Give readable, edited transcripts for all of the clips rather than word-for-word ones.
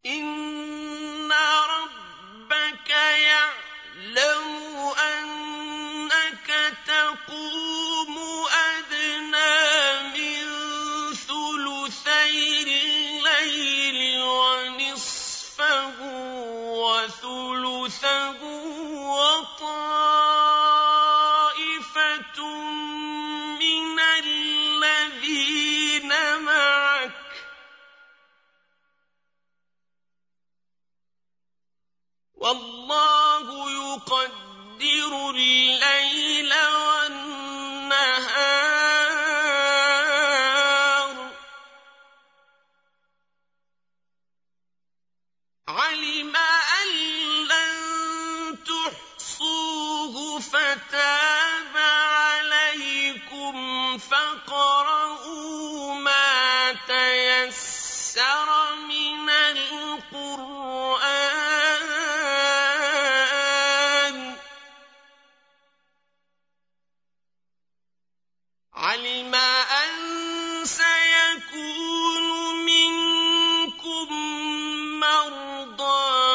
إِنَّ رَبَّكَ يَعْلَمُ أَنَّكَ تَقُومُ أَدْنَىٰ مِن ثُلُثَيِ اللَّيْلِ وَنِصْفَهُ وَثُلُثَهُ وَطَائِفَةٌ مِّنَ الَّذِينَ مَعَكَ ۚ وَاللَّهُ يُقَدِّرُ اللَّيْلَ وَالنَّهَارَ ۚ عَلِمَ أَن لَّن تُحْصُوهُ فَتَابَ عَلَيْكُمْ فَاقْرَءُوا مَا تَيَسَّرَ مِنَ الْقُرْآنِ ۚ عَلِمَ أَن سَيَكُونُ مِنكُم مَّرْضَىٰ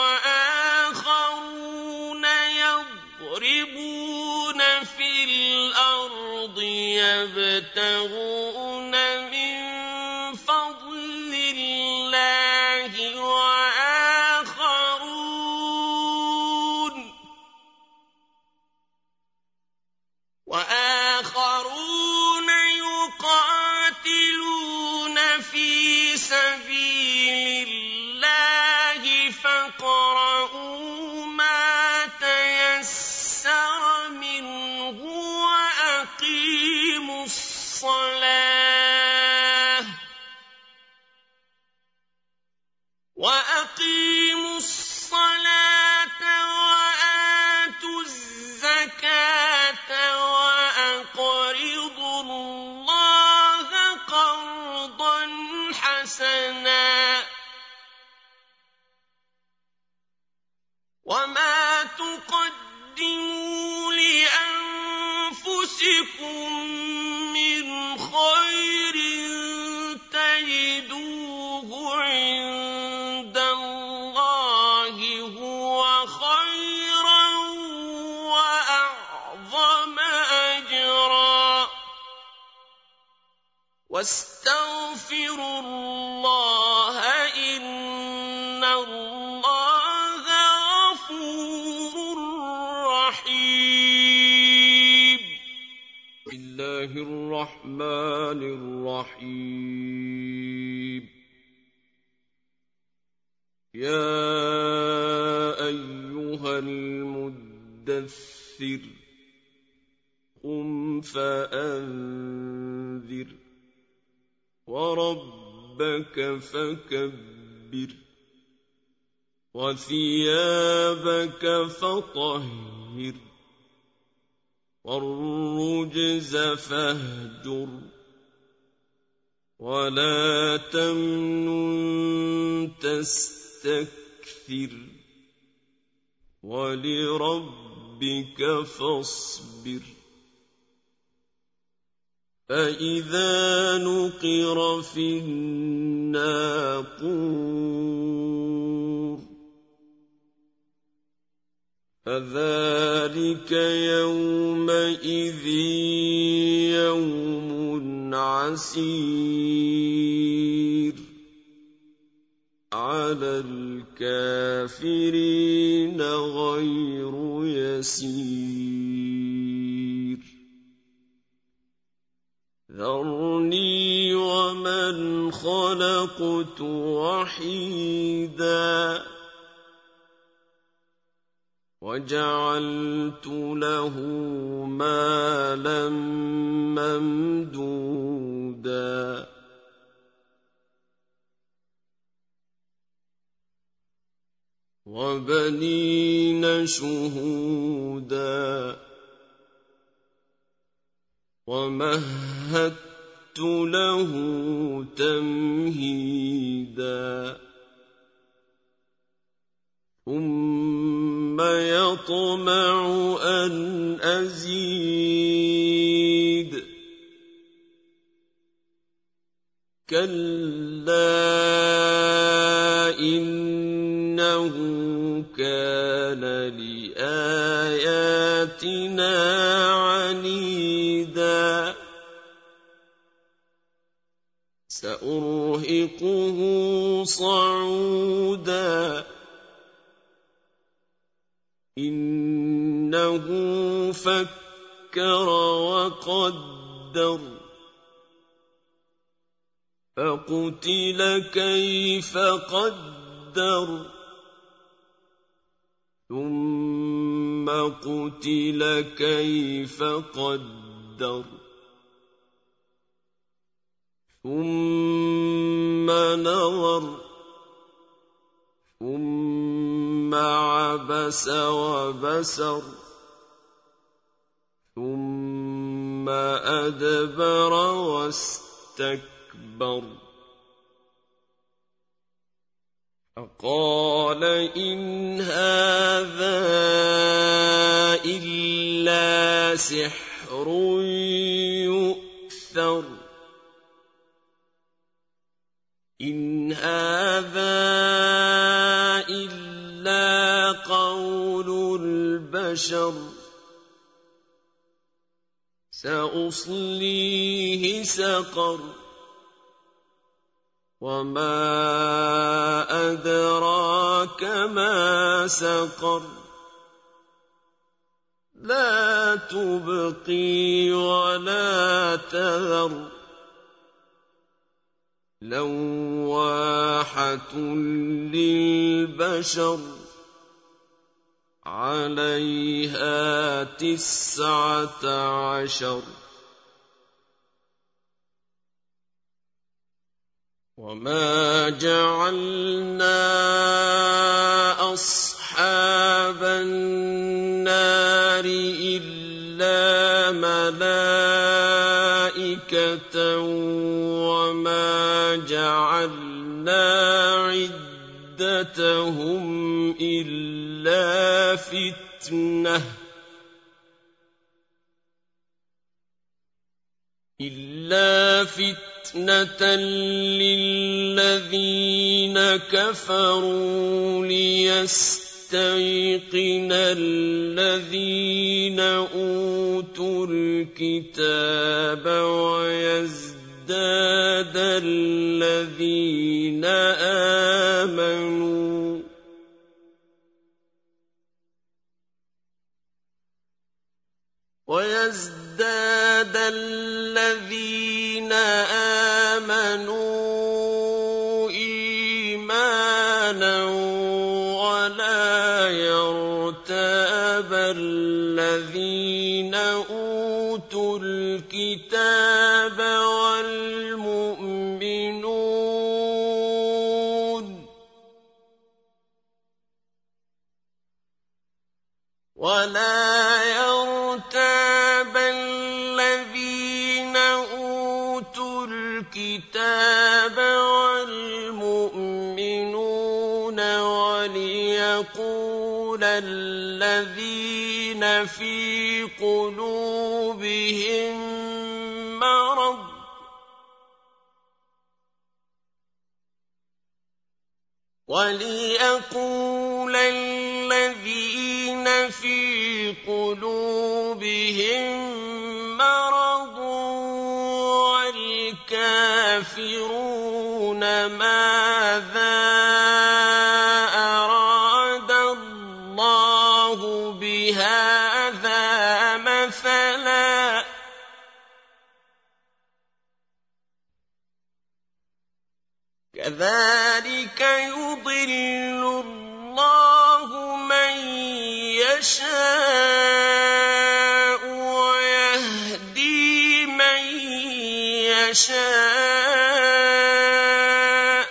وَآخَرُونَ يَضْرِبُونَ فِي الْأَرْضِ يَبْتَغُونَ مِن فَضْلِ اللَّهِ وَآخَرُونَ يُقَاتِلُونَ فِي سَبِيلِ اللَّهِ فَاقْرَءُوا مَا تَيَسَّرَ مِنْهُ وَأَقِيمُوا الصَّلَاةَ وَآتُوا الزَّكَاةَ وَأَقْرِضُوا اللَّهَ قَرْضًا حَسَنًا ۚ وَمَا تُقَدِّمُوا لِأَنفُسِكُم مِّنْ خَيْرٍ تَجِدُوهُ عِندَ اللَّهِ هُوَ خَيْرًا وَأَعْظَمَ أَجْرًا ۚ وَاسْتَغْفِرُوا اللَّهَ ۖ إِنَّ اللَّهَ غَفُورٌ رَّحِيمٌ. بسم الله الرحمن الرحيم. يا أيها المدثر قم فأنذر وربك فكبر وثيابك فطهر والرجز فاهجر ولا تمنن تستكثر ولربك فاصبر. فإذا نقر في الناقور فذلك يومئذ يوم عسير على الكافرين غير يسير. ذرني ومن خلقت وحيدا وجعلت له مالا ممدودا وبنين شهودا ومهدت له تمهيدا ثم يطمع أن أزيد كلا إن إِنَّهُ كَانَ لِآيَاتِنَا عَنِيدًا سَأُرْهِقُهُ صَعُودًا إِنَّهُ فَكَّرَ وَقَدَّرَ فَقُتِلَ كَيْفَ قَدَّرَ ثُمَّ قُتِلَ كَيْفَ قَدَّرَ ثُمَّ نَظَرَ ثُمَّ عَبَسَ وَبَسَرَ ثُمَّ أَدْبَرَ وَاسْتَكْبَرَ فَقَالَ إِنْ هَٰذَا إِلَّا سِحْرٌ يُؤْثَرُ إِنْ هَٰذَا إِلَّا قَوْلُ الْبَشَرِ سَأُصْلِيهِ سَقَرَ وَمَا أَدْرَاكَ مَا سَقَرُ لَا تُبْقِي وَلَا تَذَرُ لَوَّاحَةٌ لِّلْبَشَرِ عَلَيْهَا 19 وَمَا جَعَلْنَا أَصْحَابَ النَّارِ إِلَّا مَلَائِكَةً وَمَا جَعَلْنَا عِدَّتَهُمْ إِلَّا فِتْنَةً لِّلَّذِينَ كَفَرُوا لِيَسْتَيْقِنَ الَّذِينَ أُوتُوا الْكِتَابَ وَيَزْدَادَ الَّذِينَ آمَنُوا إِيمَانًا وَلَا يَرْتَابَ الَّذِينَ أُوتُوا الْكِتَابَ وَالْمُؤْمِنُونَ وَلِيَقُولَ الَّذِينَ فِي قُلُوبِهِم مَّرَضٌ وَالْكَافِرُونَ مَاذَا أَرَادَ اللَّهُ بِهَٰذَا مَثَلًا ۚ كَذَٰلِكَ يُضِلُّ اللَّهُ مَن يَشَاءُ وَيَهْدِي مَن يَشَاءُ ۚ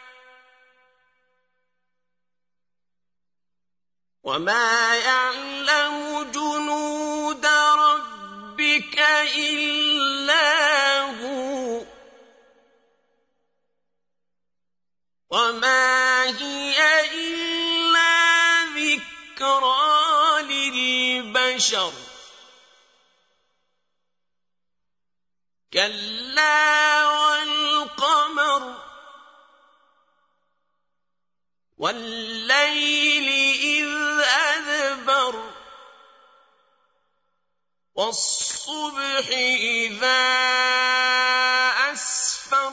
وَمَا يَعْلَمُ جُنُودَ رَبِّكَ إِلَّا هُوَ ۚ وَمَا هِيَ إِلَّا ذِكْرَىٰ لِلْبَشَرِ كَلَّا وَالْقَمَرِ وَاللَّيْلِ إِذْ أَدْبَرَ وَالصُّبْحِ إِذَا أَسْفَرَ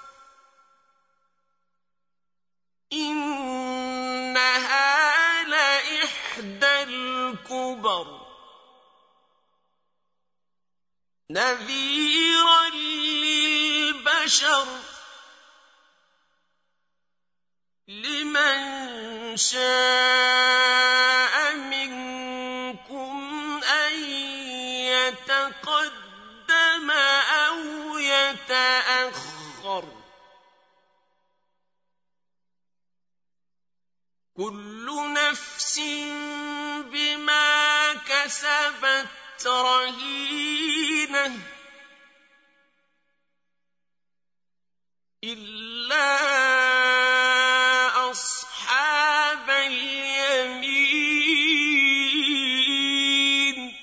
إِنَّهَا لَإِحْدَى الْكُبَرِ نَذِيرًا لِلْبَشَرِ لِمَن شَاءَ مِنكُمْ أَن يَتَقَدَّمَ أَوْ يَتَأَخَّرَ كُلُّ نَفْسٍ بِمَا كَسَبَتْ رَهِينَةٌ إِلَّا أَصْحَابَ الْيَمِينِ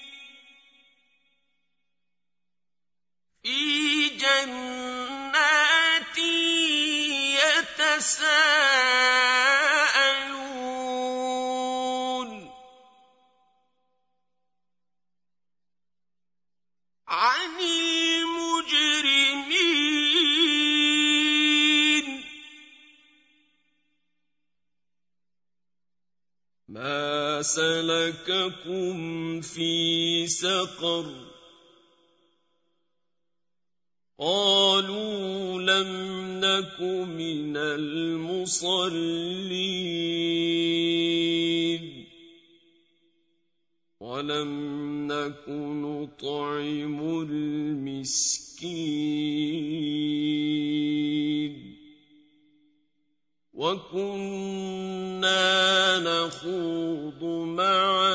فِي جَنَّاتٍ يَتَسَاءَلُونَ عَنِ الْمُجْرِمِينَ مَا سَلَكَكُمْ فِي سَقَرَ قَالُوا لَمْ نَكُ مِنَ الْمُصَلِّينَ وَلَمْ نَكُ نُطْعِمُ الْمِسْكِينَ وَكُنَّا نَخُوضُ مَعَ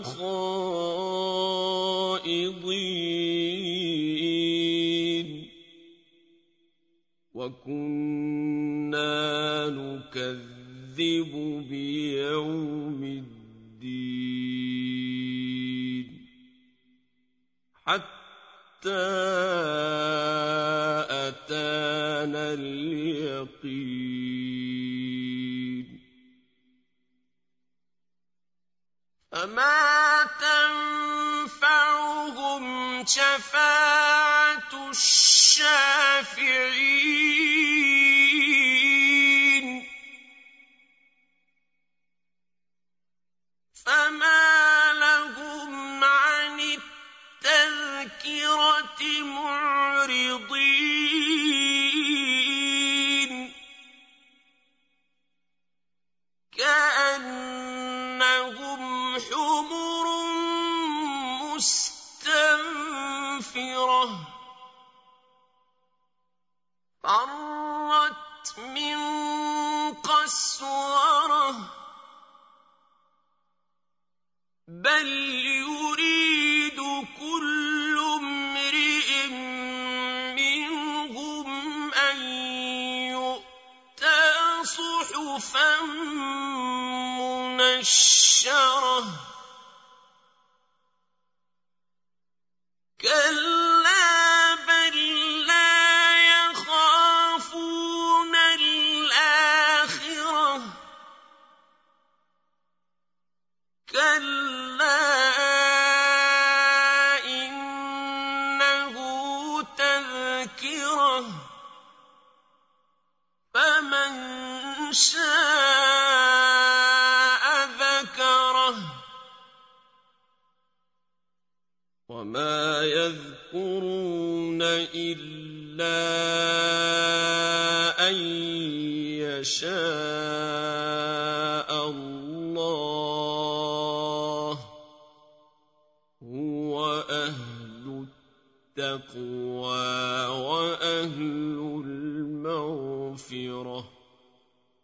الْخَائِضِينَ وَكُنَّا نُكَذِّبُ بِيَوْمِ الدِّينِ حَتَّىٰ أَتَانَا الْيَقِينُ فَمَا تَنفَعُهُمْ شَفَاعَةُ الشَّافِعِينَ فَمَا لَهُمْ عَنِ التَّذْكِرَةِ مُعْرِضِينَ كَأَنَّهُمْ حُمُرٌ مُّسْتَنفِرَةٌ فَرَّتْ مِن قَسْوَرَةٍ بَلْ يُرِيدُ كُلُّ امْرِئٍ مِّنْهُمْ أَن يُؤْتَىٰ صُحُفًا مُّنَشَّرَةً كَلَّا بَل لَّا يَخَافُونَ الْآخِرَةَ كَلَّا إِنَّهُ تَذْكِرَةٌ فَمَن شَاءَ ذَكَرَهُ وَمَا يَذْكُرُونَ إِلَّا أَن يَشَاءَ اللَّهُ هُوَ أَهْلُ التَّقْوَىٰ وَأَهْلُ